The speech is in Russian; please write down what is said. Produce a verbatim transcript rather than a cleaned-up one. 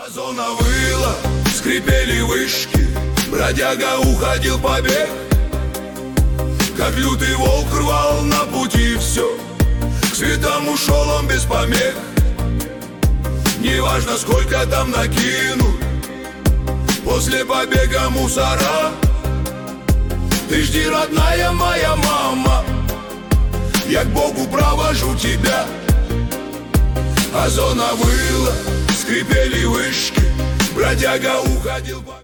Зона выла, скрипели вышки, бродяга уходил по бег. Как лютый волк рвал на пути все, к светам ушел он без помех. Неважно, сколько там накинут после побега мусора. Ты жди, родная моя мама, я к Богу провожу тебя. А зона выла, скрипели вышки, бродяга уходил по...